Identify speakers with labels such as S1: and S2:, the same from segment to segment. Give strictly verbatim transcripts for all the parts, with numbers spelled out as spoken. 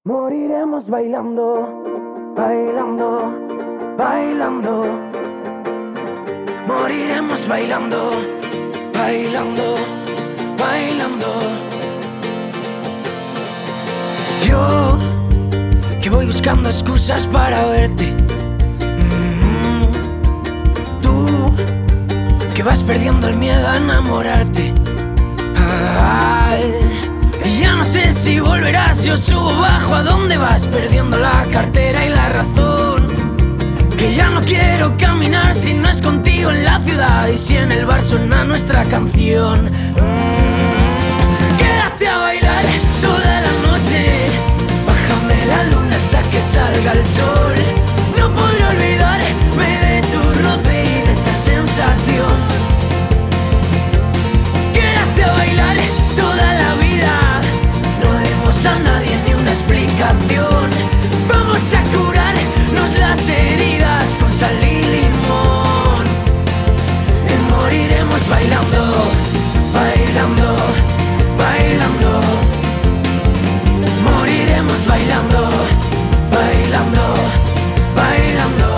S1: Moriremos bailando, bailando, bailando. Moriremos bailando, bailando, bailando. Yo, que voy buscando excusas para verte. Mm-hmm. Tú, que vas perdiendo el miedo a enamorarte. Ay, y ya no sé si volverás, yo subo, bajo, ¿a dónde vas? Perdiendo la cartera y la razón. Que ya no quiero caminar si no es contigo en la ciudad y si en el bar suena nuestra canción. Mm, quédate a bailar toda la noche, bájame la luna hasta que salga el sol. No podré olvidarme de tu roce y de esa sensación. Quédate a bailar toda la vida, no demos a nadie ni una explicación. Vamos a curarnos las heridas con sal y limón. Y moriremos bailando, bailando, bailando. Moriremos bailando, bailando, bailando.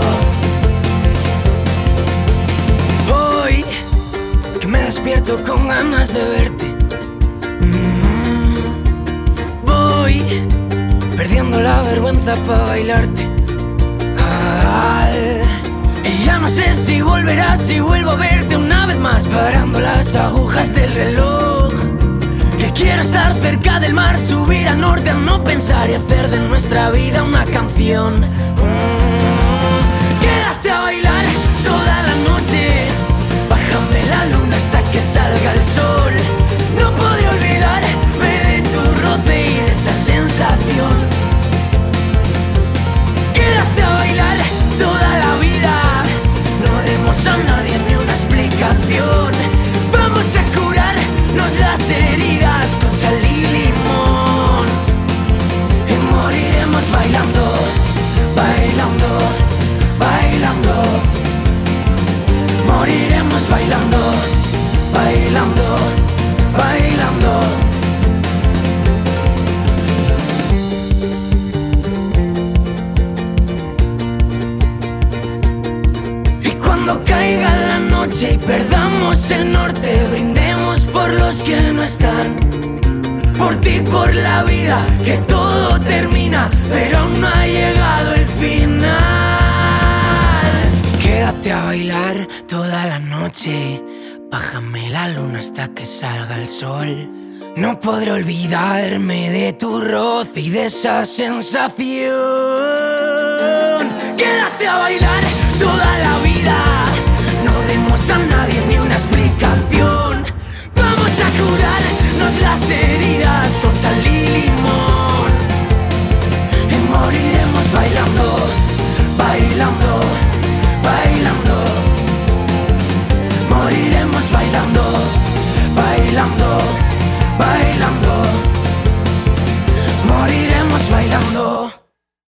S1: Hoy que me despierto con ganas de verte. Mm-hmm. Voy perdiendo la vergüenza para bailarte. Ay, y ya no sé si volverás, si vuelvo a verte una vez más, parando las agujas del reloj. Que quiero estar cerca del mar, subir al norte a no pensar y hacer de nuestra vida una canción. Mm, quédate a bailar toda la noche, bájame la luna hasta que salga el sol. No podré olvidarme de tu roce y de esa sensación. Quédate a bailar toda la vida, no demos a nadie ni una explicación. Vamos a curarnos las heridas con sal y limón. Y moriremos bailando, bailando, bailando. Moriremos bailando, bailando, bailando. Cuando caiga la noche y perdamos el norte, brindemos por los que no están. Por ti, por la vida, que todo termina, pero aún no ha llegado el final. Quédate a bailar toda la noche, bájame la luna hasta que salga el sol. No podré olvidarme de tu roce y de esa sensación. Quédate a bailar toda